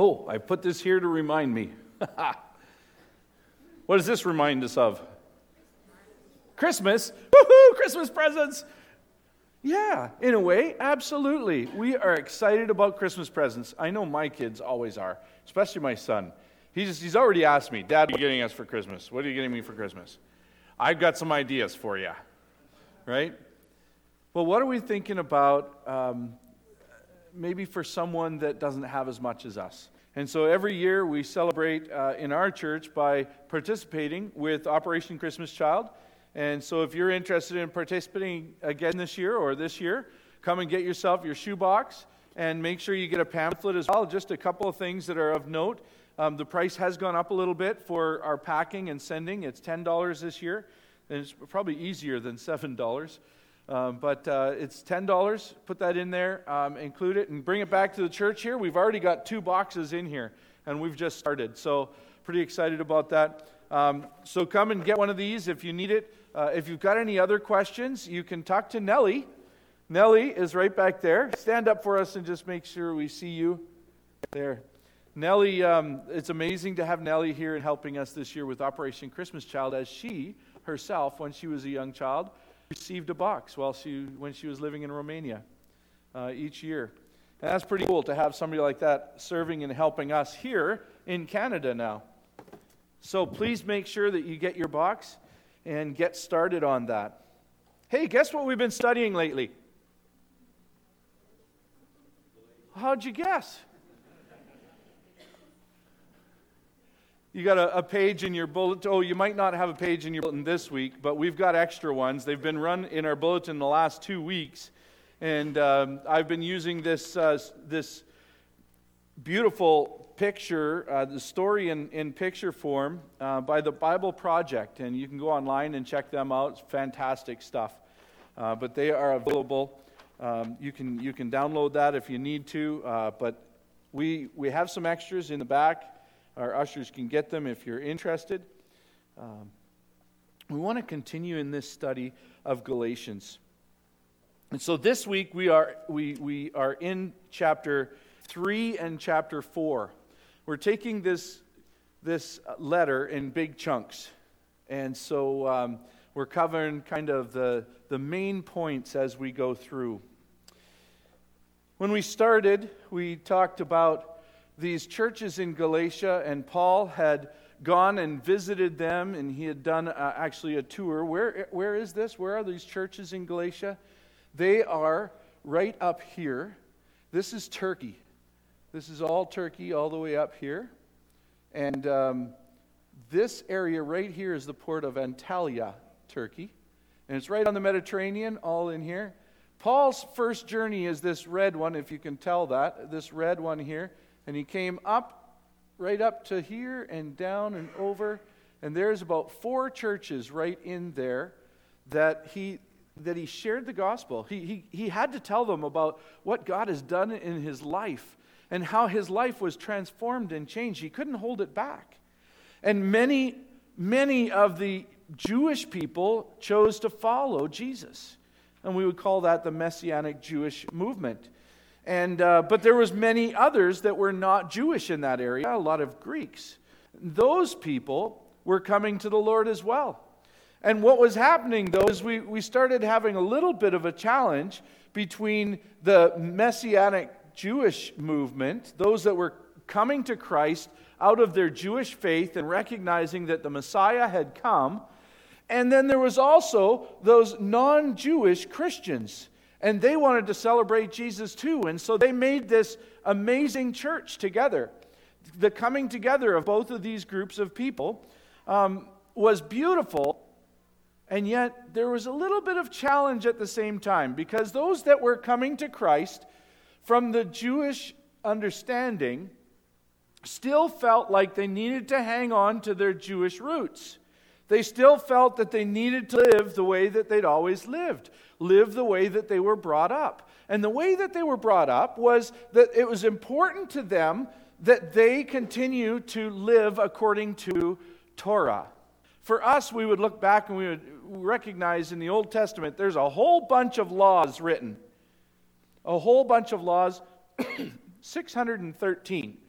Oh, I put this here to remind me. What does this remind us of? Christmas. Woohoo! Christmas presents. Yeah, in a way, absolutely. We are excited about Christmas presents. I know my kids always are, especially my son. He's already asked me, Dad, what are you getting us for Christmas? What are you getting me for Christmas? I've got some ideas for you, right? Well, what are we thinking about maybe for someone that doesn't have as much as us? And so every year we celebrate in our church by participating with Operation Christmas Child. And so if you're interested in participating again this year or this year, come and get yourself your shoebox and make sure you get a pamphlet as well. Just a couple of things that are of note. The price has gone up a little bit for our packing and sending. It's $10 this year, and it's probably easier than $7. But it's $10. Put that in there, include it, and bring it back to the church here. We've already got 2 boxes in here, and we've just started. So pretty excited about that. So come and get one of these if you need it. If you've got any other questions, you can talk to Nellie. Nellie is right back there. Stand up for us and just make sure we see you there. Nellie, it's amazing to have Nellie here and helping us this year with Operation Christmas Child, as she herself, when she was a young child, received a box when she was living in Romania each year. And that's pretty cool to have somebody like that serving and helping us here in Canada now. So please make sure that you get your box and get started on that. Hey, guess what we've been studying lately? How'd you guess? You got a page in your bulletin. Oh, you might not have a page in your bulletin this week, but we've got extra ones. They've been run in our bulletin the last 2 weeks. And I've been using this beautiful picture, the story in picture form by the Bible Project. And you can go online and check them out. It's fantastic stuff. But they are available. You can download that if you need to. But we have some extras in the back. Our ushers can get them if you're interested. We want to continue in this study of Galatians. And so this week we are in chapter 3 and chapter 4. We're taking this letter in big chunks. And so we're covering kind of the main points as we go through. When we started, we talked about these churches in Galatia, and Paul had gone and visited them, and he had done actually a tour. Where is this? Where are these churches in Galatia? They are right up here. This is Turkey. This is all Turkey, all the way up here. And this area right here is the port of Antalya, Turkey. And it's right on the Mediterranean, all in here. Paul's first journey is this red one, if you can tell that, this red one here. And he came up, right up to here and down and over. And there's about 4 churches right in there that he shared the gospel. He had to tell them about what God has done in his life and how his life was transformed and changed. He couldn't hold it back. And many of the Jewish people chose to follow Jesus. And we would call that the Messianic Jewish movement. And but there was many others that were not Jewish in that area, a lot of Greeks. Those people were coming to the Lord as well. And what was happening, though, is we started having a little bit of a challenge between the Messianic Jewish movement, those that were coming to Christ out of their Jewish faith and recognizing that the Messiah had come, and then there was also those non-Jewish Christians. And they wanted to celebrate Jesus too. And so they made this amazing church together. The coming together of both of these groups of people was beautiful. And yet there was a little bit of challenge at the same time. Because those that were coming to Christ from the Jewish understanding still felt like they needed to hang on to their Jewish roots. They still felt that they needed to live the way that they'd always lived. Live the way that they were brought up. And the way that they were brought up was that it was important to them that they continue to live according to Torah. For us, we would look back and we would recognize in the Old Testament there's a whole bunch of laws written. A whole bunch of laws, 613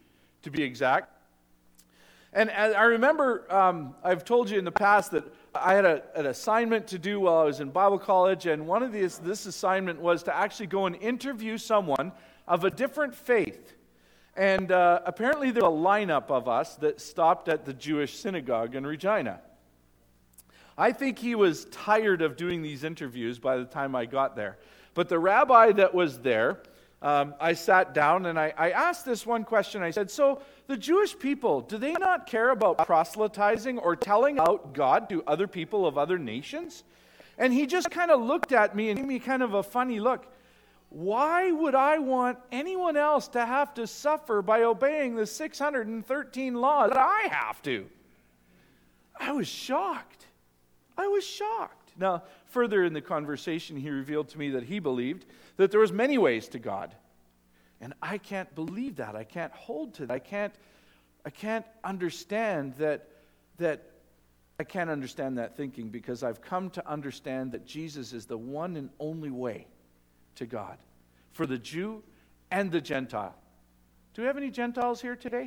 to be exact. And I remember, I've told you in the past that I had an assignment to do while I was in Bible college, and one of this assignment was to actually go and interview someone of a different faith. And apparently there was a lineup of us that stopped at the Jewish synagogue in Regina. I think he was tired of doing these interviews by the time I got there. But the rabbi that was there, I sat down and I asked this one question. I said, so the Jewish people, do they not care about proselytizing or telling out God to other people of other nations? And he just kind of looked at me and gave me kind of a funny look. Why would I want anyone else to have to suffer by obeying the 613 laws that I have to? I was shocked. Now, further in the conversation, he revealed to me that he believed that there was many ways to God. And I can't believe that. I can't hold to that. I can't understand that I can't understand that thinking, because I've come to understand that Jesus is the one and only way to God for the Jew and the Gentile. Do we have any Gentiles here today?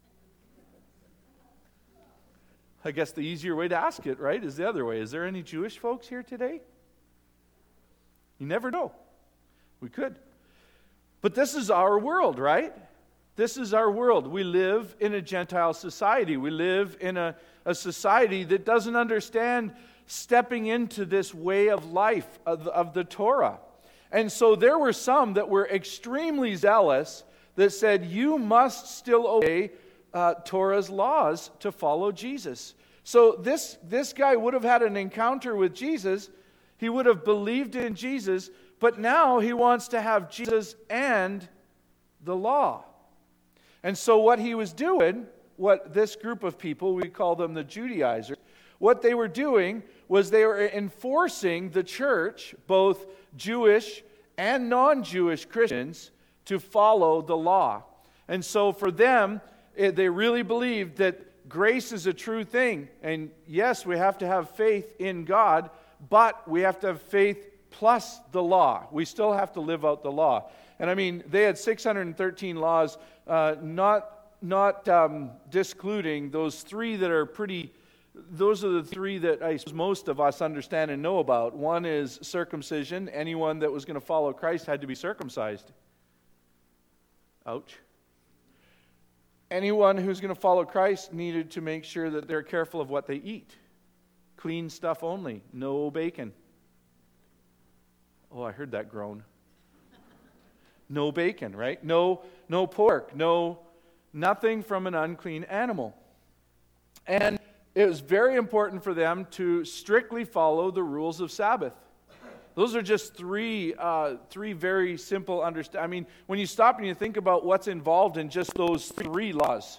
I guess the easier way to ask it, right, is the other way. Is there any Jewish folks here today? You never know. We could. But this is our world, right? This is our world. We live in a Gentile society. We live in a society that doesn't understand stepping into this way of life of the Torah. And so there were some that were extremely zealous that said, you must still obey Torah's laws to follow Jesus. So this guy would have had an encounter with Jesus. He would have believed in Jesus, but now he wants to have Jesus and the law. And so what he was doing, what this group of people, we call them the Judaizers, what they were doing was they were enforcing the church, both Jewish and non-Jewish Christians, to follow the law. And so for them, they really believed that grace is a true thing. And yes, we have to have faith in God, but we have to have faith plus the law. We still have to live out the law. And I mean, they had 613 laws, not discluding those three that are pretty. Those are the three that I suppose most of us understand and know about. One is circumcision. Anyone that was going to follow Christ had to be circumcised. Ouch. Anyone who's going to follow Christ needed to make sure that they're careful of what they eat. Clean stuff only. No bacon. Oh, I heard that groan. No bacon, right? No pork. Nothing from an unclean animal. And it was very important for them to strictly follow the rules of Sabbath. Those are just three very simple understanding. I mean, when you stop and you think about what's involved in just those three laws,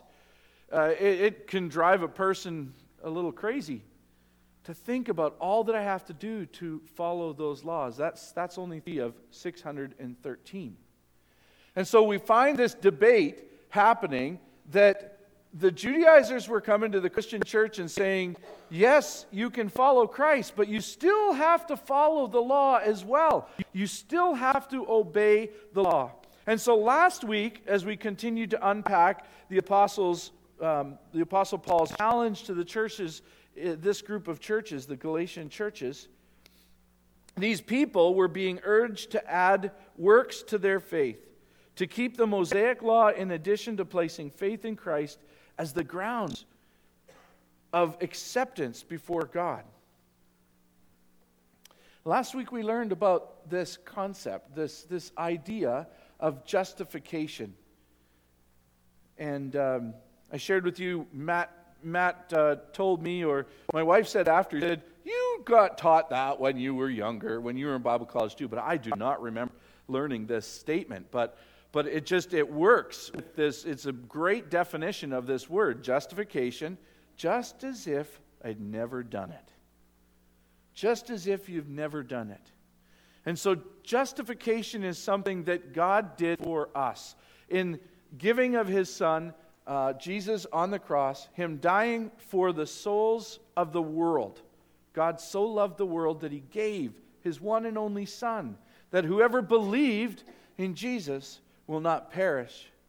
it can drive a person a little crazy to think about all that I have to do to follow those laws. That's only three of 613. And so we find this debate happening that the Judaizers were coming to the Christian church and saying, yes, you can follow Christ, but you still have to follow the law as well. You still have to obey the law. And so last week, as we continued to unpack the Apostle Paul's challenge to the churches, this group of churches, the Galatian churches, these people were being urged to add works to their faith, to keep the Mosaic law in addition to placing faith in Christ as the grounds of acceptance before God. Last week we learned about this concept, this idea of justification. And I shared with you, Matt told me, or my wife said after, he said, you got taught that when you were younger, when you were in Bible college too, but I do not remember learning this statement. But it works with this. It's a great definition of this word, justification, just as if I'd never done it. Just as if you've never done it. And so justification is something that God did for us. In giving of His Son, Jesus on the cross, Him dying for the souls of the world. God so loved the world that He gave His one and only Son, that whoever believed in Jesus will not perish,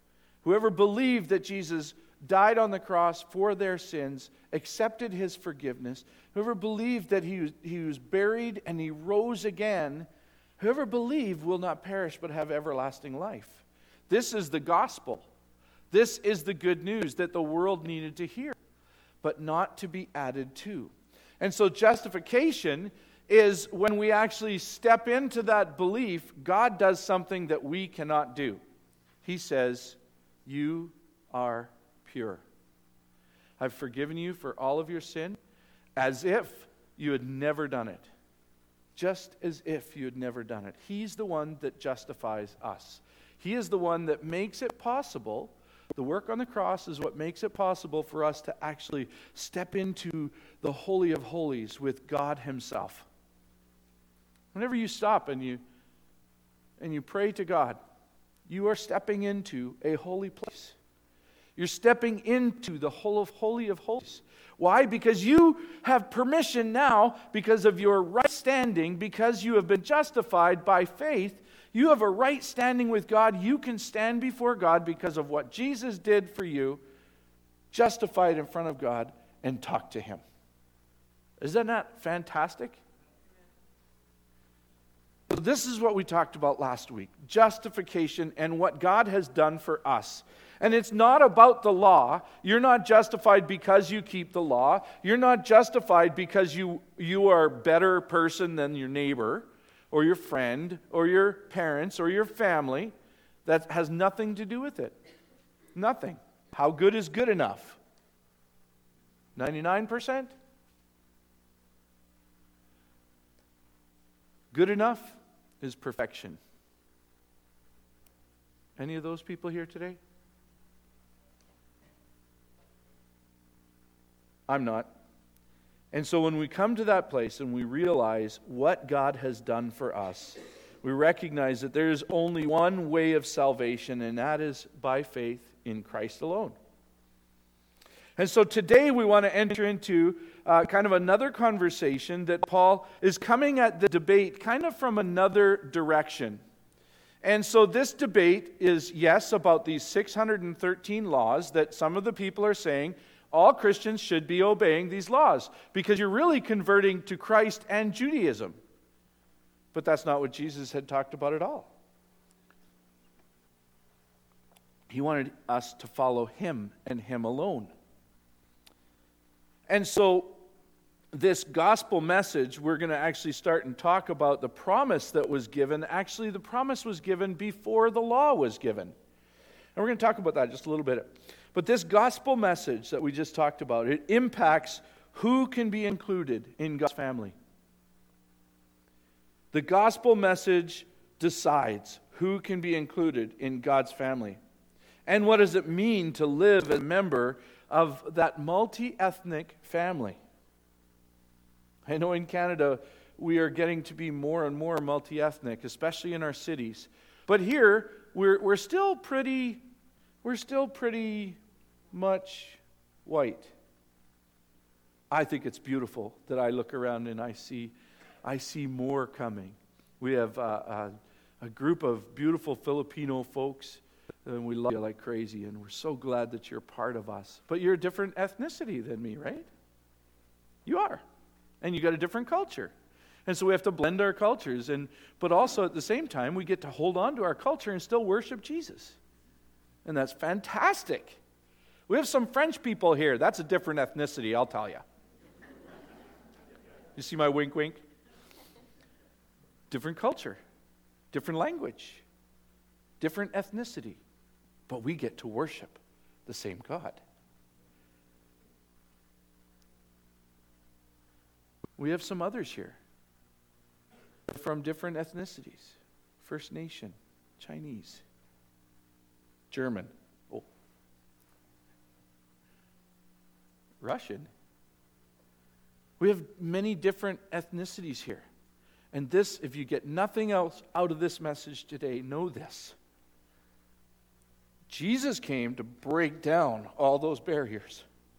Whoever believed that Jesus died on the cross for their sins, accepted his forgiveness, whoever believed that he was buried and he rose again, whoever believed will not perish but have everlasting life. This is the gospel. This is the good news that the world needed to hear, but not to be added to. And so justification is when we actually step into that belief, God does something that we cannot do. He says, "You are pure. I've forgiven you for all of your sin as if you had never done it." Just as if you had never done it. He's the one that justifies us. He is the one that makes it possible. The work on the cross is what makes it possible for us to actually step into the Holy of Holies with God himself. Whenever you stop and you pray to God, you are stepping into a holy place. You're stepping into the Holy of Holies. Why? Because you have permission now, because of your right standing, because you have been justified by faith. You have a right standing with God. You can stand before God because of what Jesus did for you, justified in front of God, and talk to him. Is that not fantastic? So this is what we talked about last week, justification and what God has done for us. And it's not about the law. You're not justified because you keep the law. You're not justified because you are a better person than your neighbor or your friend or your parents or your family. That has nothing to do with it. Nothing. How good is good enough? 99%? Good enough is perfection. Any of those people here today? I'm not. And so when we come to that place and we realize what God has done for us, we recognize that there is only one way of salvation, and that is by faith in Christ alone. And so today we want to enter into kind of another conversation that Paul is coming at the debate kind of from another direction. And so this debate is, yes, about these 613 laws that some of the people are saying all Christians should be obeying these laws because you're really converting to Christ and Judaism. But that's not what Jesus had talked about at all. He wanted us to follow him and him alone. And so this gospel message, we're going to actually start and talk about the promise that was given. Actually, the promise was given before the law was given. And we're going to talk about that just a little bit. But this gospel message that we just talked about, it impacts who can be included in God's family. The gospel message decides who can be included in God's family. And what does it mean to live as a member of that multi-ethnic family? I know in Canada we are getting to be more and more multi-ethnic, especially in our cities. But here we're still pretty much white. I think it's beautiful that I look around and I see more coming. We have a group of beautiful Filipino folks, and we love you like crazy, and we're so glad that you're part of us. But you're a different ethnicity than me, right? You are. And you got a different culture. And so we have to blend our cultures, but also at the same time, we get to hold on to our culture and still worship Jesus. And that's fantastic. We have some French people here. That's a different ethnicity, I'll tell you. You see my wink, wink? Different culture, different language, different ethnicity. But we get to worship the same God. We have some others here from different ethnicities. First Nation, Chinese, German, Russian. We have many different ethnicities here. And this, if you get nothing else out of this message today, know this. Jesus came to break down all those barriers.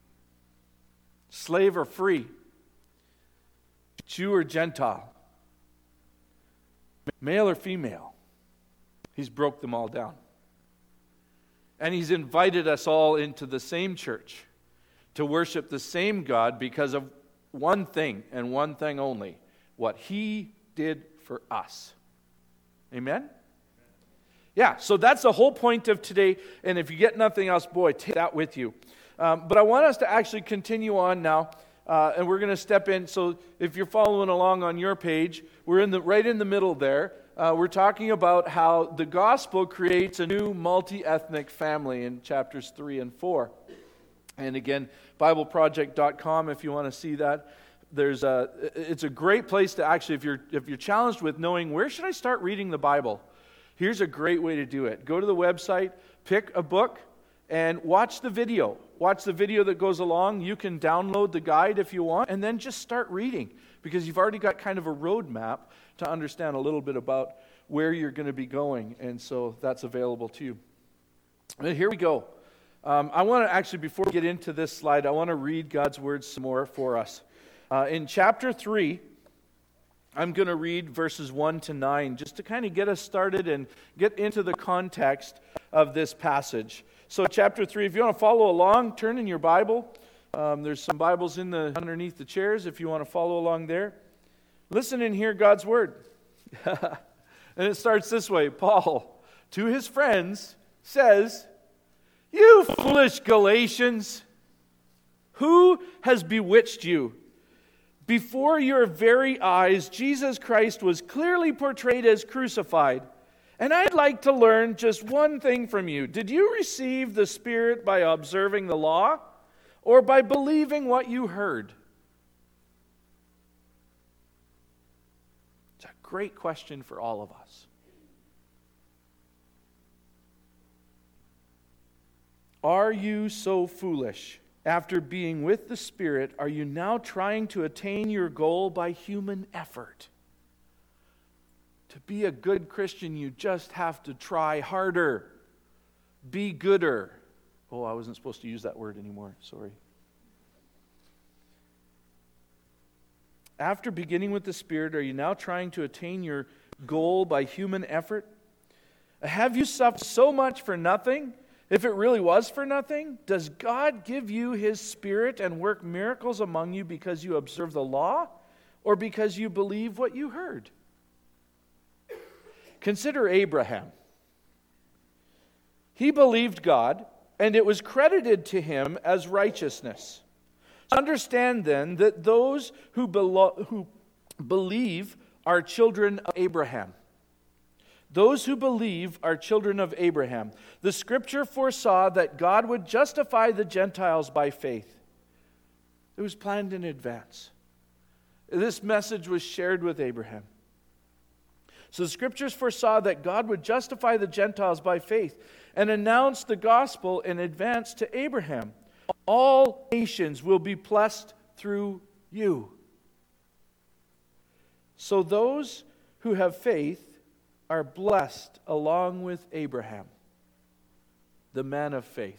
Slave or free, Jew or Gentile, male or female. He's broke them all down. And He's invited us all into the same church to worship the same God because of one thing and one thing only, what He did for us. Amen? Yeah, so that's the whole point of today. And if you get nothing else, boy, take that with you. But I want us to actually continue on now. And we're going to step in. So if you're following along on your page, we're right in the middle there. We're talking about how the gospel creates a new multi-ethnic family in chapters 3 and 4. And again, BibleProject.com if you want to see that. It's a great place to actually, if you're challenged with knowing where should I start reading the Bible, here's a great way to do it. Go to the website, pick a book, and watch the video. Watch the video that goes along. You can download the guide if you want, and then just start reading, because you've already got kind of a roadmap to understand a little bit about where you're going to be going, and so that's available to you. And here we go. I want to actually, before we get into this slide, I want to read God's words some more for us. In chapter 3, I'm going to read verses 1 to 9, just to kind of get us started and get into the context of this passage. So chapter 3, if you want to follow along, turn in your Bible. There's some Bibles underneath the chairs if you want to follow along there. Listen and hear God's word. And it starts this way. Paul, to his friends, says, "You foolish Galatians, who has bewitched you? Before your very eyes, Jesus Christ was clearly portrayed as crucified. And I'd like to learn just one thing from you. Did you receive the Spirit by observing the law, or by believing what you heard?" It's a great question for all of us. Are you so foolish? After being with the Spirit, are you now trying to attain your goal by human effort? To be a good Christian, you just have to try harder. Be gooder. Oh, I wasn't supposed to use that word anymore. Sorry. After beginning with the Spirit, are you now trying to attain your goal by human effort? Have you suffered so much for nothing? If it really was for nothing, does God give you His Spirit and work miracles among you because you observe the law, or because you believe what you heard? Consider Abraham. He believed God, and it was credited to him as righteousness. Understand then that those who believe are children of Abraham. Those who believe are children of Abraham. The Scripture foresaw that God would justify the Gentiles by faith. It was planned in advance. This message was shared with Abraham. So the Scriptures foresaw that God would justify the Gentiles by faith and announce the gospel in advance to Abraham. All nations will be blessed through you. So those who have faith are blessed along with Abraham, the man of faith.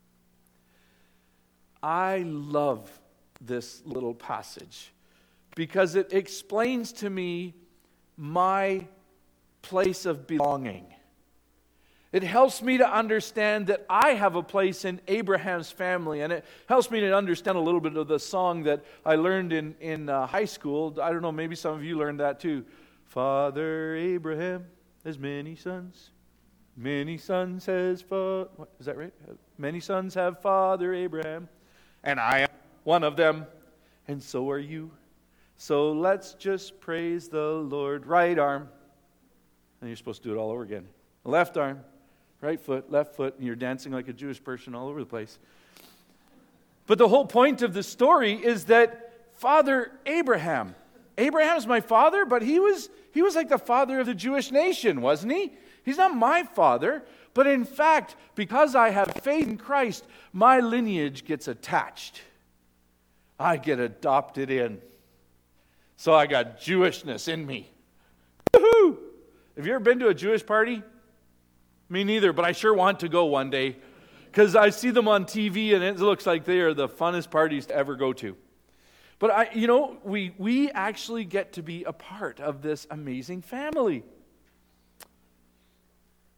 I love this little passage because it explains to me my place of belonging. It helps me to understand that I have a place in Abraham's family, and it helps me to understand a little bit of the song that I learned in high school. I don't know, maybe some of you learned that too. Father Abraham has many sons. Many sons has is that right? Many sons have Father Abraham, and I am one of them, and so are you. So let's just praise the Lord. Right arm. And you're supposed to do it all over again. Left arm, right foot, left foot, and you're dancing like a Jewish person all over the place. But the whole point of the story is that Father Abraham's my father, but he was like the father of the Jewish nation, wasn't he? He's not my father, but in fact, because I have faith in Christ, my lineage gets attached. I get adopted in. So I got Jewishness in me. Woohoo! Have you ever been to a Jewish party? Me neither, but I sure want to go one day because I see them on TV and it looks like they are the funnest parties to ever go to. But we actually get to be a part of this amazing family.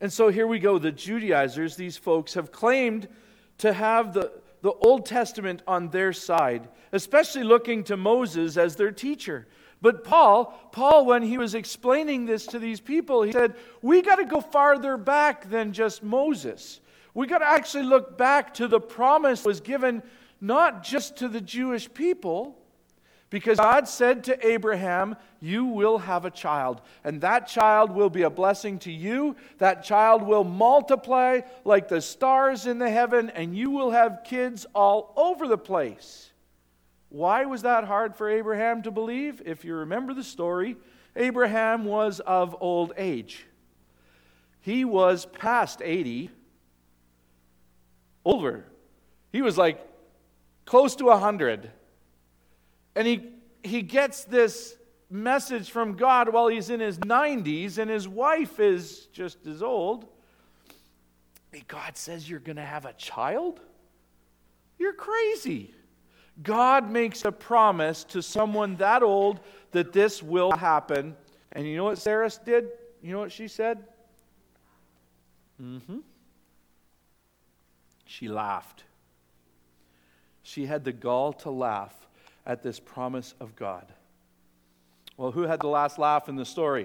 And so here we go. The Judaizers, these folks, have claimed to have the Old Testament on their side, especially looking to Moses as their teacher. But Paul, when he was explaining this to these people, he said, we got to go farther back than just Moses. We got to actually look back to the promise that was given not just to the Jewish people, because God said to Abraham, you will have a child, and that child will be a blessing to you. That child will multiply like the stars in the heaven, and you will have kids all over the place. Why was that hard for Abraham to believe? If you remember the story, Abraham was of old age. He was past 80, older. He was like close to 100. And he gets this message from God while he's in his 90s, and his wife is just as old. Hey, God says you're going to have a child? You're crazy. God makes a promise to someone that old that this will happen. And you know what Sarah did? You know what she said? She laughed. She had the gall to laugh at this promise of God. Well, who had the last laugh in the story?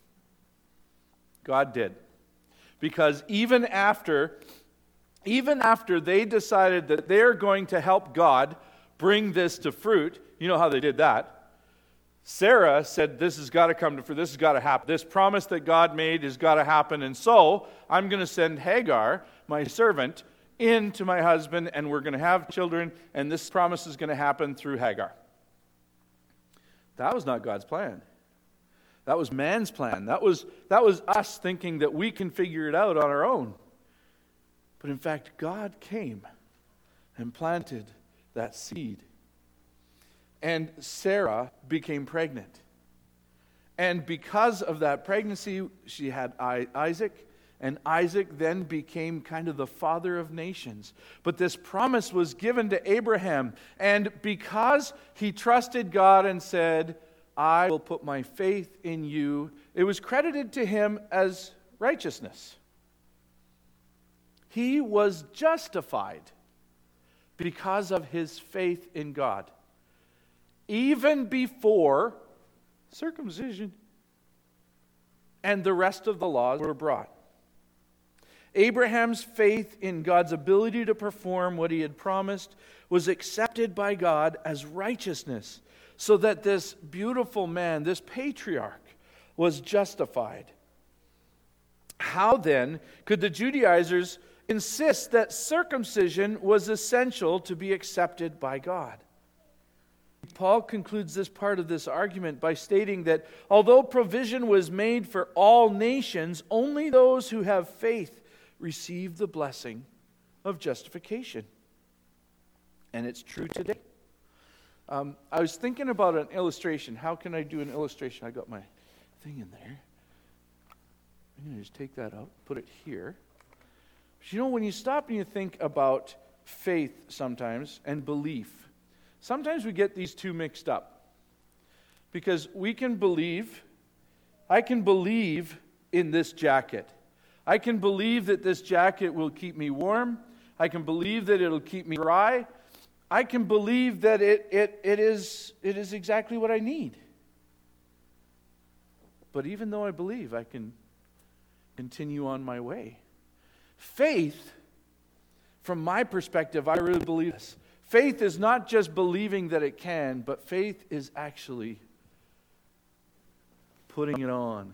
God did. Because even after they decided that they're going to help God bring this to fruit, you know how they did that. Sarah said, this has got to come to fruit, this has got to happen. This promise that God made has got to happen, and so I'm going to send Hagar, my servant, into my husband, and we're going to have children, and this promise is going to happen through Hagar. That was not God's plan. That was man's plan. That was us thinking that we can figure it out on our own. But in fact, God came and planted that seed. And Sarah became pregnant. And because of that pregnancy, she had Isaac. And Isaac then became kind of the father of nations. But this promise was given to Abraham. And because he trusted God and said, I will put my faith in you, it was credited to him as righteousness. He was justified because of his faith in God, even before circumcision and the rest of the laws were brought. Abraham's faith in God's ability to perform what he had promised was accepted by God as righteousness, so that this beautiful man, this patriarch, was justified. How then could the Judaizers insist that circumcision was essential to be accepted by God? Paul concludes this part of this argument by stating that although provision was made for all nations, only those who have faith receive the blessing of justification. And it's true today. I was thinking about an illustration. How can I do an illustration? I got my thing in there. I'm going to just take that out, put it here. But you know, when you stop and you think about faith sometimes and belief, sometimes we get these two mixed up. Because I can believe in this jacket. I can believe that this jacket will keep me warm. I can believe that it'll keep me dry. I can believe that it is exactly what I need. But even though I believe, I can continue on my way. Faith, from my perspective, I really believe this. Faith is not just believing that it can, but faith is actually putting it on.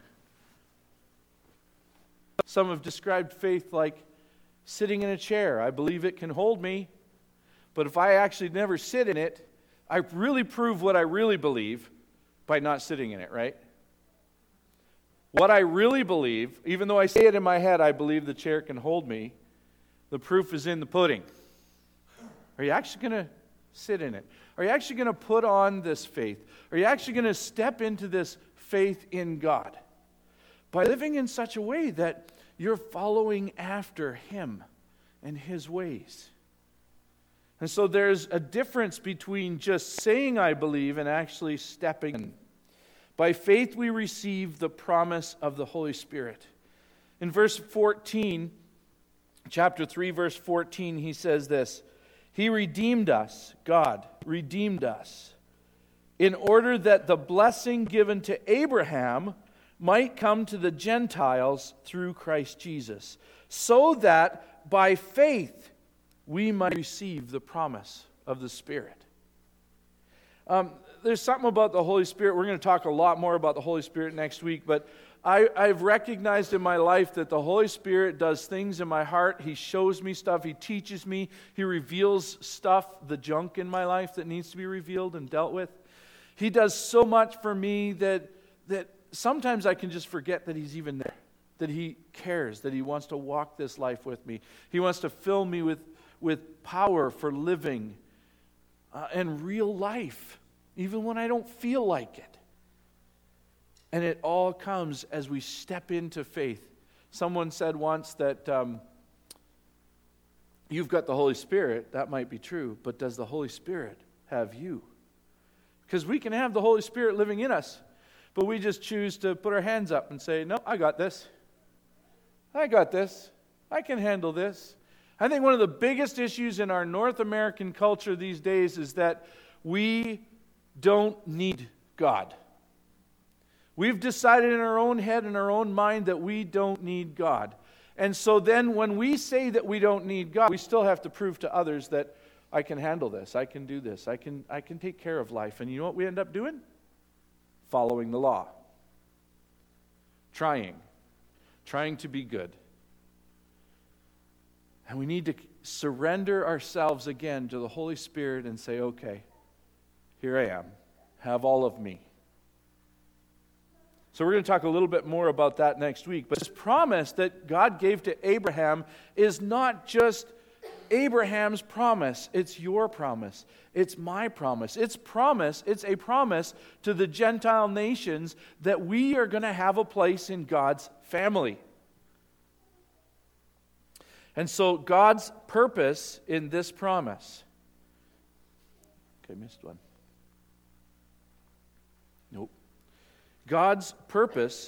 Some have described faith like sitting in a chair. I believe it can hold me, but if I actually never sit in it, I really prove what I really believe by not sitting in it, right? What I really believe, even though I say it in my head, I believe the chair can hold me, the proof is in the pudding. Are you actually going to sit in it? Are you actually going to put on this faith? Are you actually going to step into this faith in God? By living in such a way that you're following after Him and His ways. And so there's a difference between just saying I believe and actually stepping in. By faith we receive the promise of the Holy Spirit. In verse 14, chapter 3, verse 14, he says this, He redeemed us, God redeemed us, in order that the blessing given to Abraham might come to the Gentiles through Christ Jesus, so that by faith we might receive the promise of the Spirit. There's something about the Holy Spirit. We're going to talk a lot more about the Holy Spirit next week, but I've recognized in my life that the Holy Spirit does things in my heart. He shows me stuff. He teaches me. He reveals stuff, the junk in my life that needs to be revealed and dealt with. He does so much for me that sometimes I can just forget that He's even there, that He cares, that He wants to walk this life with me. He wants to fill me with power for living and real life, even when I don't feel like it. And it all comes as we step into faith. Someone said once that you've got the Holy Spirit. That might be true, but does the Holy Spirit have you? Because we can have the Holy Spirit living in us, but we just choose to put our hands up and say, no, I got this. I got this. I can handle this. I think one of the biggest issues in our North American culture these days is that we don't need God. We've decided in our own head and our own mind that we don't need God. And so then when we say that we don't need God, we still have to prove to others that I can handle this, I can do this, I can take care of life. And you know what we end up doing? Following the law. Trying to be good. And we need to surrender ourselves again to the Holy Spirit and say, okay, here I am. Have all of me. So we're going to talk a little bit more about that next week. But this promise that God gave to Abraham is not just Abraham's promise. It's your promise. It's my promise. It's a promise to the Gentile nations that we are going to have a place in God's family. And so God's purpose in this promise. Okay, missed one. Nope. God's purpose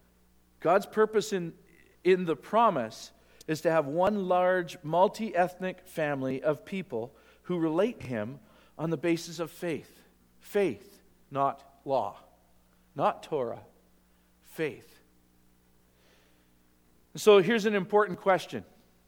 in the promise is to have one large multi-ethnic family of people who relate to Him on the basis of faith. Faith, not law. Not Torah. Faith. So here's an important question.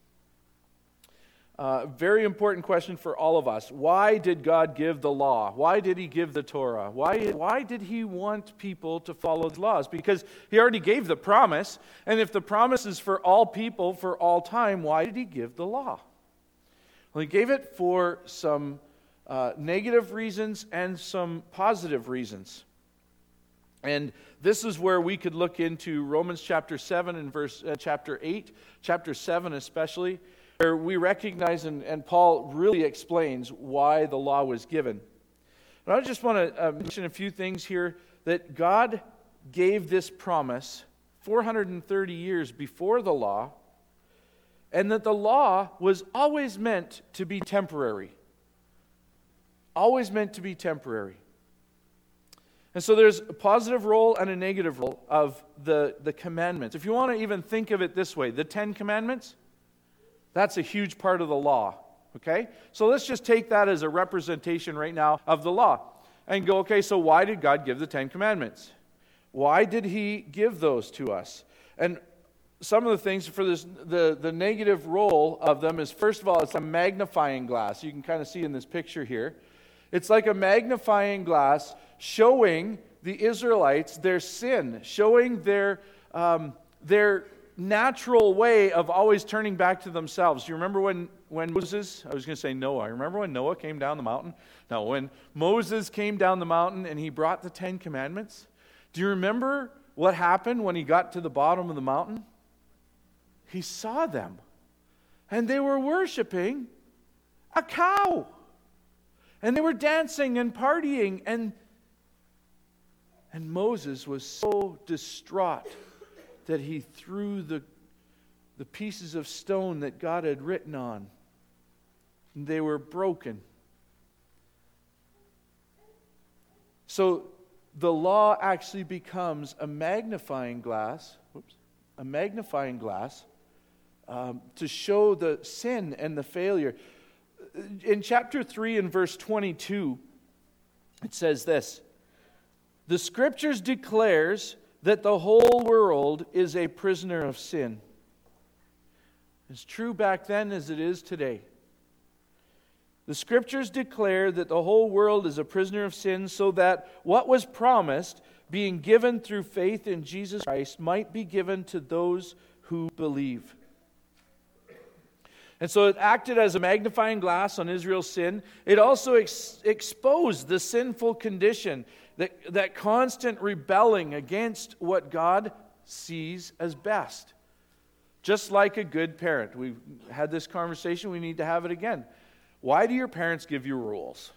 Very important question for all of us. Why did God give the law? Why did He give the Torah? Why did He want people to follow the laws? Because He already gave the promise, and if the promise is for all people for all time, why did He give the law? Well, He gave it for some negative reasons and some positive reasons. And this is where we could look into Romans chapter 7 and chapter 8, chapter 7 especially, where we recognize, and Paul really explains why the law was given. And I just want to mention a few things here, that God gave this promise 430 years before the law, and that the law was always meant to be temporary. Always meant to be temporary. And so there's a positive role and a negative role of the commandments. If you want to even think of it this way, the 10 Commandments, that's a huge part of the law, okay? So let's just take that as a representation right now of the law and go, okay, so why did God give the 10 Commandments? Why did He give those to us? And some of the things for this, the negative role of them is, first of all, it's a magnifying glass. You can kind of see in this picture here. It's like a magnifying glass showing the Israelites their sin, showing their natural way of always turning back to themselves. Do you remember when Moses, I was going to say Noah, remember when Noah came down the mountain? No, when Moses came down the mountain and he brought the 10 Commandments, do you remember what happened when he got to the bottom of the mountain? He saw them, and they were worshiping a cow, and they were dancing and partying, and Moses was so distraught that he threw the pieces of stone that God had written on. And they were broken. So the law actually becomes a magnifying glass a magnifying glass to show the sin and the failure. In chapter 3 and verse 22, it says this: "The Scriptures declares that the whole world is a prisoner of sin." It's true back then as it is today. The Scriptures declare that the whole world is a prisoner of sin, so that what was promised, being given through faith in Jesus Christ, might be given to those who believe. And so it acted as a magnifying glass on Israel's sin. It also exposed the sinful condition, that constant rebelling against what God sees as best. Just like a good parent. We've had this conversation, we need to have it again. Why do your parents give you rules?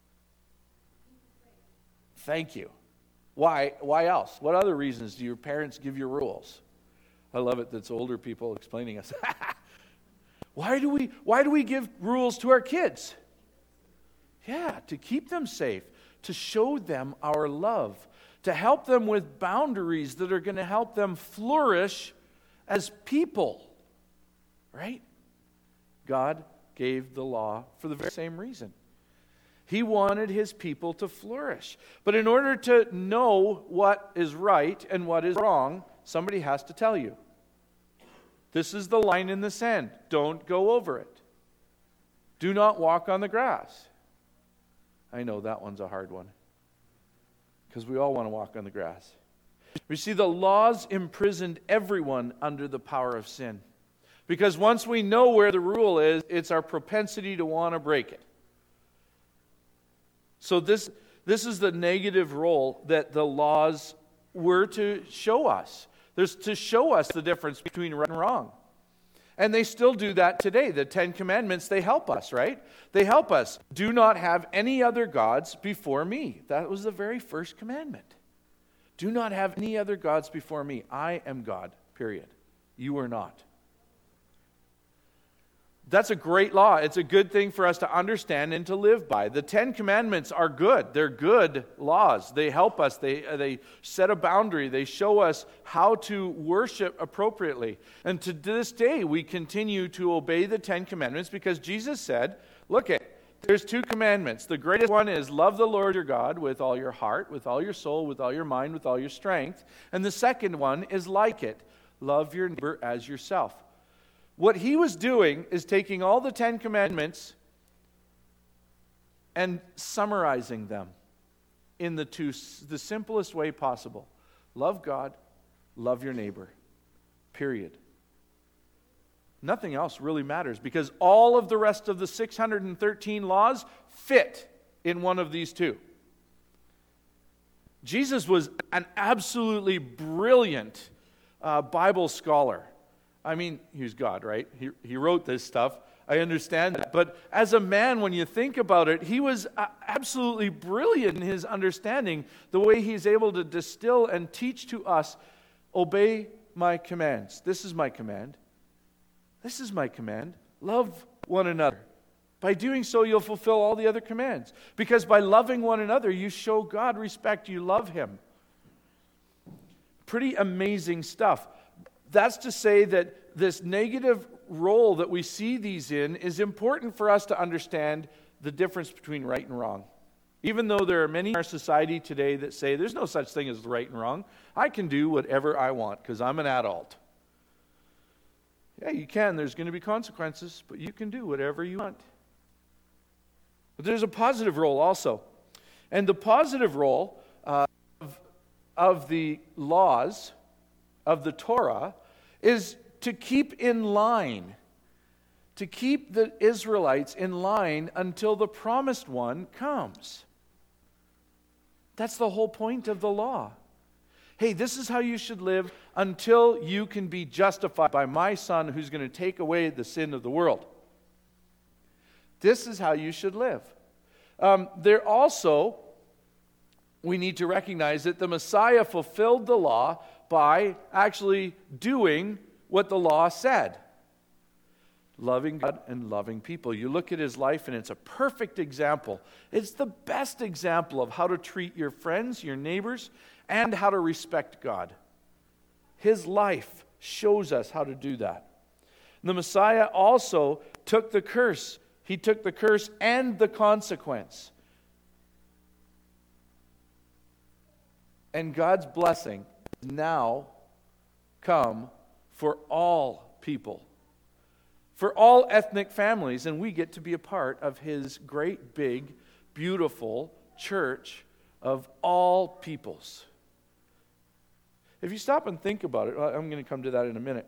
Thank you. Why else? What other reasons do your parents give you rules? I love it that's older people explaining us. Why do we give rules to our kids? Yeah, to keep them safe, to show them our love, to help them with boundaries that are going to help them flourish as people. Right? God gave the law for the very same reason. He wanted his people to flourish. But in order to know what is right and what is wrong, somebody has to tell you. This is the line in the sand. Don't go over it. Do not walk on the grass. I know that one's a hard one, because we all want to walk on the grass. You see, the laws imprisoned everyone under the power of sin. Because once we know where the rule is, it's our propensity to want to break it. So this is the negative role that the laws were to show us. There's to show us the difference between right and wrong. And they still do that today. The 10 Commandments, they help us, right? They help us. Do not have any other gods before me. That was the very first commandment. Do not have any other gods before me. I am God, period. You are not. That's a great law. It's a good thing for us to understand and to live by. The 10 Commandments are good. They're good laws. They help us. They set a boundary. They show us how to worship appropriately. And to this day, we continue to obey the 10 Commandments because Jesus said, look at, there's 2 commandments. The greatest one is love the Lord your God with all your heart, with all your soul, with all your mind, with all your strength. And the second one is like it. Love your neighbor as yourself. What he was doing is taking all the 10 Commandments and summarizing them in the simplest way possible. Love God, love your neighbor. Period. Nothing else really matters because all of the rest of the 613 laws fit in one of these 2. Jesus was an absolutely brilliant Bible scholar. I mean, he was God, right? He wrote this stuff. I understand that. But as a man, when you think about it, he was absolutely brilliant in his understanding, the way he's able to distill and teach to us, obey my commands. This is my command. This is my command. Love one another. By doing so, you'll fulfill all the other commands. Because by loving one another, you show God respect. You love him. Pretty amazing stuff. That's to say that this negative role that we see these in is important for us to understand the difference between right and wrong. Even though there are many in our society today that say there's no such thing as right and wrong. I can do whatever I want because I'm an adult. Yeah, you can. There's going to be consequences, but you can do whatever you want. But there's a positive role also. And the positive role of the laws of the Torah is to keep in line, to keep the Israelites in line until the promised one comes. That's the whole point of the law. Hey, this is how you should live until you can be justified by my Son who's going to take away the sin of the world. This is how you should live. We need to recognize that the Messiah fulfilled the law by actually doing what the law said. Loving God and loving people. You look at his life and it's a perfect example. It's the best example of how to treat your friends, your neighbors, and how to respect God. His life shows us how to do that. The Messiah also took the curse. He took the curse and the consequence. And God's blessing now come for all people, for all ethnic families, and we get to be a part of His great, big, beautiful church of all peoples. If you stop and think about it, I'm going to come to that in a minute.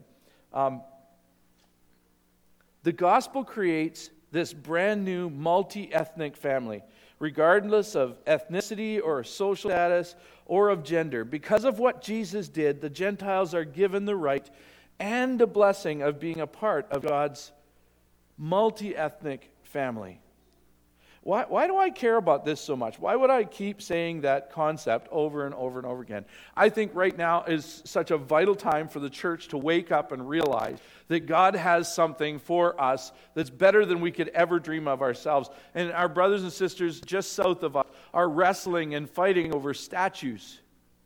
The gospel creates this brand new multi-ethnic family, regardless of ethnicity or social status or of gender. Because of what Jesus did, the Gentiles are given the right and the blessing of being a part of God's multi-ethnic family. Why do I care about this so much? Why would I keep saying that concept over and over and over again? I think right now is such a vital time for the church to wake up and realize that God has something for us that's better than we could ever dream of ourselves. And our brothers and sisters just south of us are wrestling and fighting over statues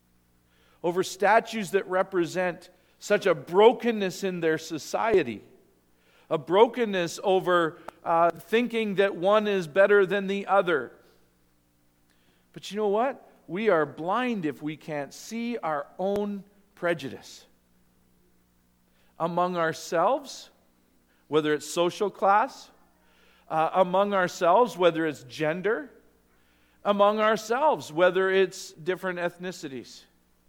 that represent such a brokenness in their society. A brokenness over thinking that one is better than the other. But you know what? We are blind if we can't see our own prejudice. Among ourselves, whether it's social class, among ourselves, whether it's gender, among ourselves, whether it's different ethnicities.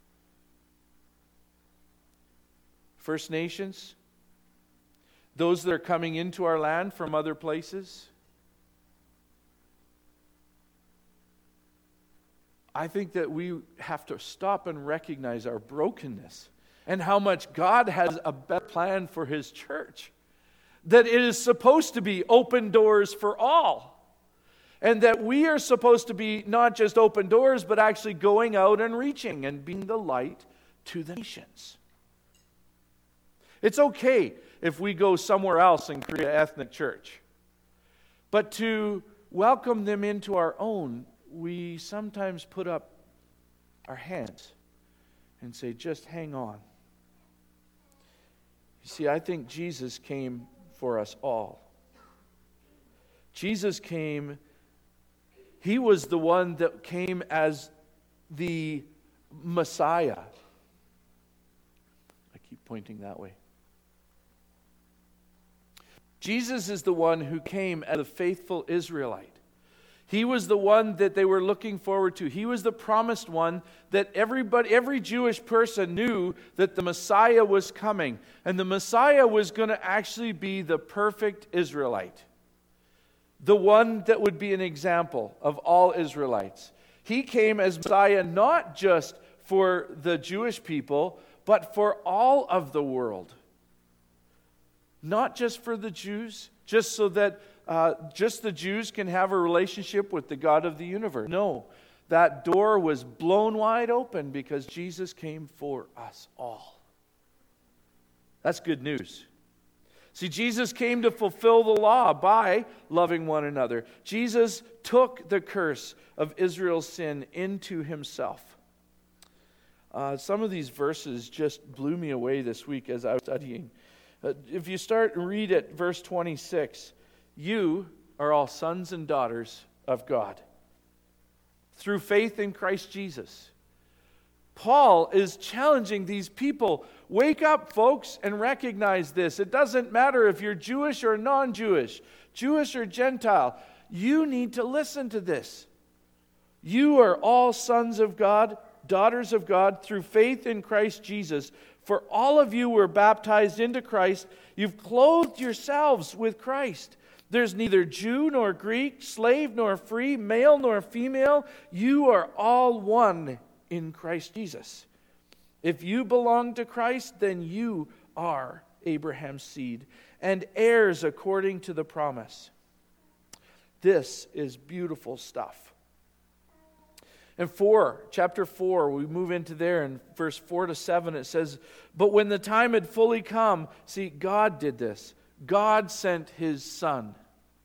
First Nations, those that are coming into our land from other places. I think that we have to stop and recognize our brokenness and how much God has a better plan for His church. That it is supposed to be open doors for all. And that we are supposed to be not just open doors, but actually going out and reaching and being the light to the nations. It's okay if we go somewhere else and create an ethnic church. But to welcome them into our own, we sometimes put up our hands and say, just hang on. You see, I think Jesus came for us all. Jesus came, He was the one that came as the Messiah. I keep pointing that way. Jesus is the one who came as a faithful Israelite. He was the one that they were looking forward to. He was the promised one that every Jewish person knew that the Messiah was coming. And the Messiah was going to actually be the perfect Israelite. The one that would be an example of all Israelites. He came as Messiah not just for the Jewish people, but for all of the world. Not just for the Jews, just so that just the Jews can have a relationship with the God of the universe. No, that door was blown wide open because Jesus came for us all. That's good news. See, Jesus came to fulfill the law by loving one another. Jesus took the curse of Israel's sin into Himself. Some of these verses just blew me away this week as I was studying. If you start and read at verse 26, you are all sons and daughters of God through faith in Christ Jesus. Paul is challenging these people. Wake up, folks, and recognize this. It doesn't matter if you're Jewish or non-Jewish, Jewish or Gentile. You need to listen to this. You are all sons of God, daughters of God through faith in Christ Jesus. For all of you were baptized into Christ. You've clothed yourselves with Christ. There's neither Jew nor Greek, slave nor free, male nor female. You are all one in Christ Jesus. If you belong to Christ, then you are Abraham's seed and heirs according to the promise. This is beautiful stuff. In chapter 4, we move into there in verse 4 to 7, it says, but when the time had fully come, see, God did this. God sent His Son.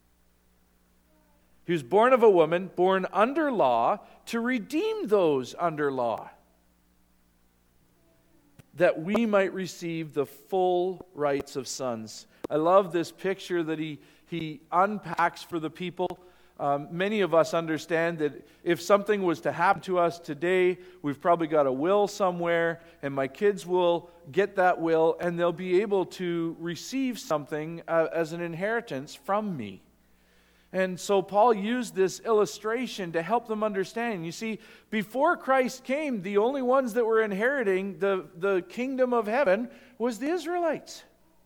He was born of a woman, born under law, to redeem those under law. that we might receive the full rights of sons. I love this picture that he unpacks for the people. Many of us understand that if something was to happen to us today, we've probably got a will somewhere, and my kids will get that will, and they'll be able to receive something as an inheritance from me. And so Paul used this illustration to help them understand. You see, before Christ came, the only ones that were inheriting the kingdom of heaven was the Israelites.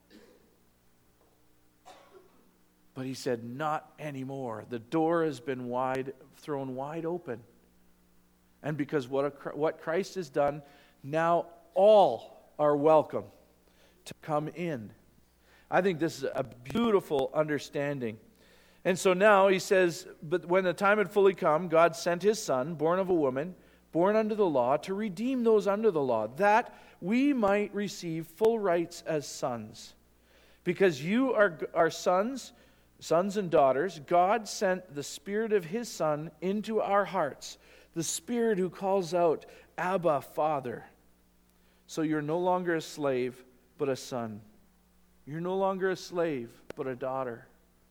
But he said, not anymore. The door has been thrown wide open. And because what Christ has done, now all are welcome to come in. I think this is a beautiful understanding. And so now he says, but when the time had fully come, God sent his Son, born of a woman, born under the law, to redeem those under the law, that we might receive full rights as sons. Because you are sons and daughters, God sent the Spirit of his Son into our hearts, the Spirit who calls out, Abba, Father. So you're no longer a slave, but a son. You're no longer a slave, but a daughter.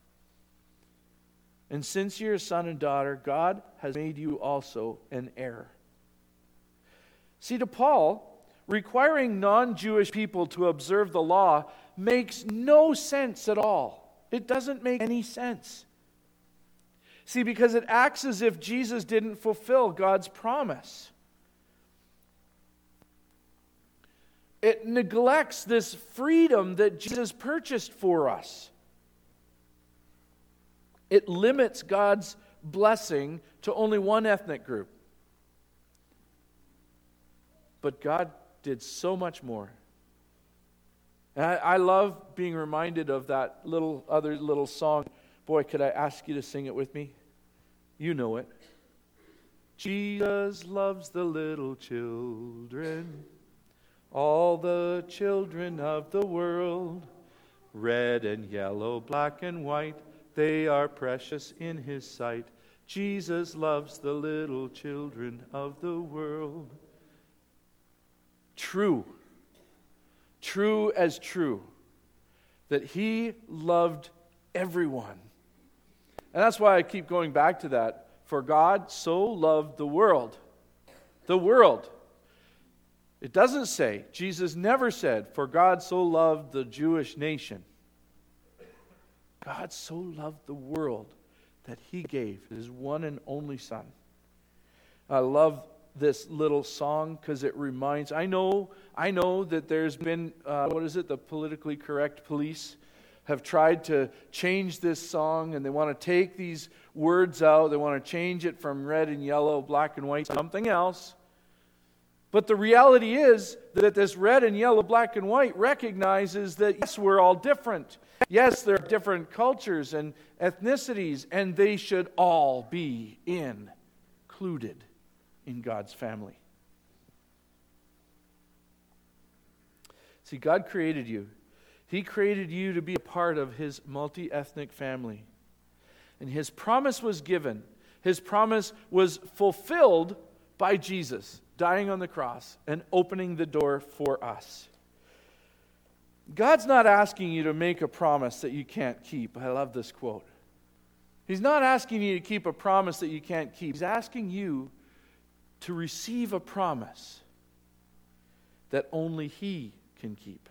And since you're a son and daughter, God has made you also an heir. See, to Paul, requiring non-Jewish people to observe the law makes no sense at all. It doesn't make any sense. See, because it acts as if Jesus didn't fulfill God's promise. It neglects this freedom that Jesus purchased for us. It limits God's blessing to only one ethnic group. But God did so much more. And I love being reminded of that little song. Boy, could I ask you to sing it with me? You know it. Jesus loves the little children, all the children of the world, red and yellow, black and white, they are precious in his sight. Jesus loves the little children of the world. True as true, that he loved everyone. And that's why I keep going back to that. For God so loved the world. The world. It doesn't say, Jesus never said, for God so loved the Jewish nation. God so loved the world that he gave his one and only Son. I love this little song because it reminds, I know that there's been, the politically correct police have tried to change this song, and they want to take these words out. They want to change it from red and yellow, black and white, something else. But the reality is that this red and yellow, black and white recognizes that, yes, we're all different. Yes, there are different cultures and ethnicities, and they should all be included in God's family. See, God created you. He created you to be a part of his multi-ethnic family. And his promise was given. His promise was fulfilled by Jesus dying on the cross and opening the door for us. God's not asking you to make a promise that you can't keep. I love this quote. He's not asking you to keep a promise that you can't keep. He's asking you to receive a promise that only he can keep.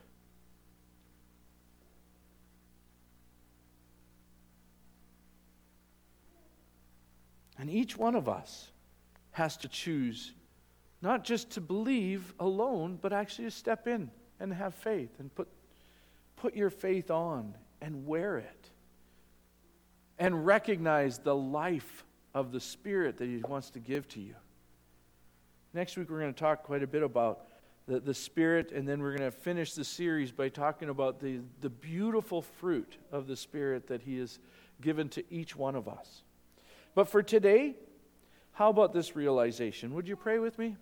And each one of us has to choose not just to believe alone, but actually to step in and have faith and put your faith on and wear it. And recognize the life of the Spirit that he wants to give to you. Next week we're going to talk quite a bit about the Spirit, and then we're going to finish the series by talking about the beautiful fruit of the Spirit that he has given to each one of us. But for today, how about this realization? Would you pray with me?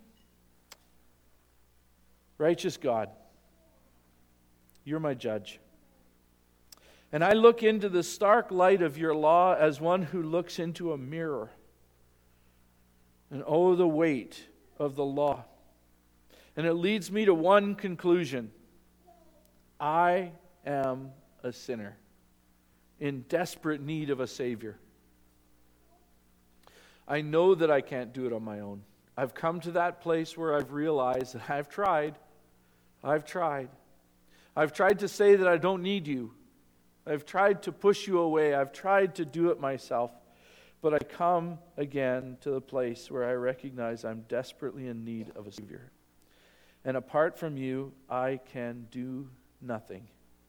Righteous God, you're my judge. And I look into the stark light of your law as one who looks into a mirror. And oh, the weight of the law. And it leads me to one conclusion. I am a sinner in desperate need of a Savior. I know that I can't do it on my own. I've come to that place where I've realized that I've tried. I've tried to say that I don't need you. I've tried to push you away. I've tried to do it myself. But I come again to the place where I recognize I'm desperately in need of a Savior. And apart from you, I can do nothing.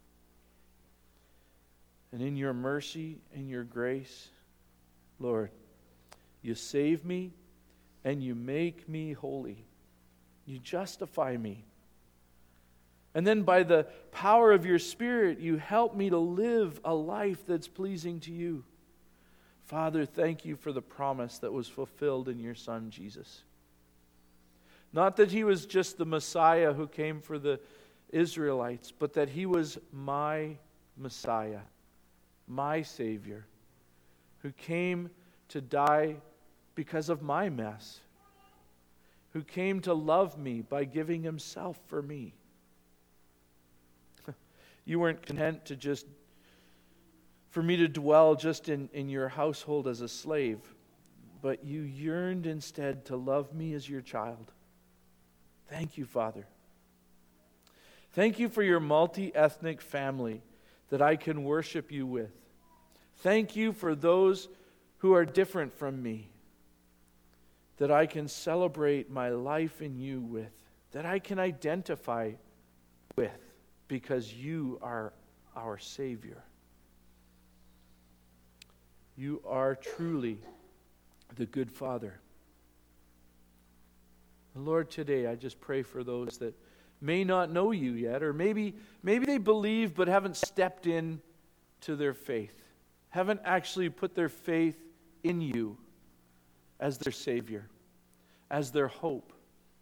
And in your mercy and your grace, Lord, you save me and you make me holy. You justify me. And then by the power of your Spirit, you help me to live a life that's pleasing to you. Father, thank you for the promise that was fulfilled in your Son, Jesus. Not that he was just the Messiah who came for the Israelites, but that he was my Messiah, my Savior, who came to die because of my mess, who came to love me by giving himself for me. You weren't content to just, for me to dwell just in your household as a slave, but you yearned instead to love me as your child. Thank you, Father. Thank you for your multi-ethnic family that I can worship you with. Thank you for those who are different from me, that I can celebrate my life in you with, that I can identify with, because you are our Savior. You are truly the good Father. Lord, today I just pray for those that may not know you yet, or maybe they believe but haven't stepped in to their faith, haven't actually put their faith in you as their Savior, as their hope.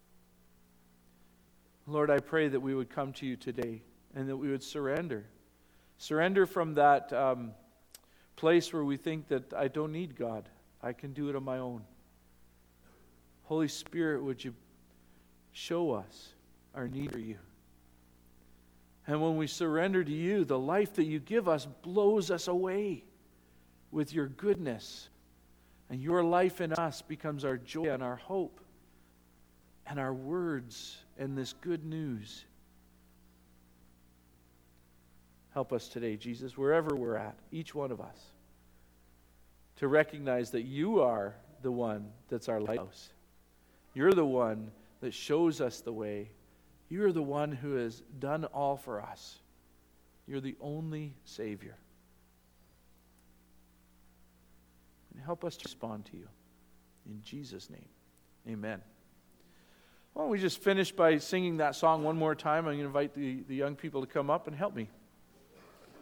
Lord, I pray that we would come to you today and that we would surrender from that place where we think that I don't need God. I can do it on my own. Holy Spirit, would you show us our need for you? And when we surrender to you, the life that you give us blows us away with your goodness. And your life in us becomes our joy and our hope and our words and this good news. Help us today, Jesus, wherever we're at, each one of us, to recognize that you are the one that's our lighthouse. You're the one that shows us the way. You're the one who has done all for us. You're the only Savior. And help us to respond to you. In Jesus' name, amen. Why don't we just finish by singing that song one more time? I'm going to invite the young people to come up and help me.